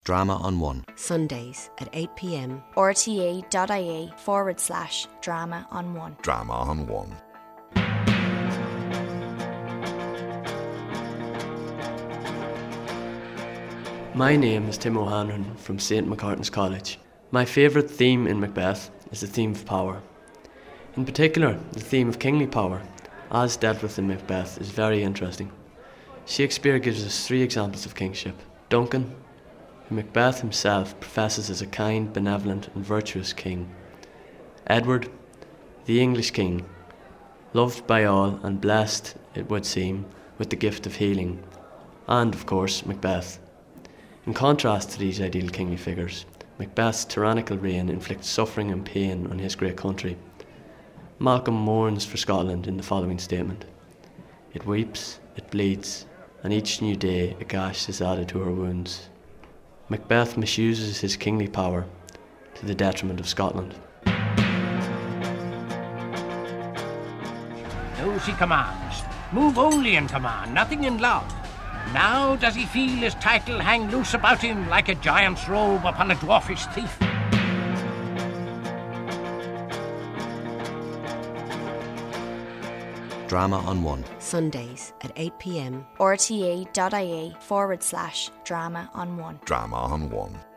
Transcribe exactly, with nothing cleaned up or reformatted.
Drama on One. Sundays at eight p.m. R T E dot I E forward slash drama on one. Drama on One. My name is Tim O'Hanlon from Saint McCartan's College. My favourite theme in Macbeth is the theme of power. In particular, the theme of kingly power, as dealt with in Macbeth, is very interesting. Shakespeare gives us three examples of kingship. Duncan, who Macbeth himself professes as a kind, benevolent and virtuous king. Edward, the English king, loved by all and blessed, it would seem, with the gift of healing. And, of course, Macbeth. In contrast to these ideal kingly figures, Macbeth's tyrannical reign inflicts suffering and pain on his great country. Malcolm mourns for Scotland in the following statement. It weeps, it bleeds, and each new day a gash is added to her wounds. Macbeth misuses his kingly power to the detriment of Scotland. Those he commands, move only in command, nothing in love. Now does he feel his title hang loose about him like a giant's robe upon a dwarfish thief. Drama on One. Sundays at eight p.m. R T E dot I E forward slash drama on one. Drama on One.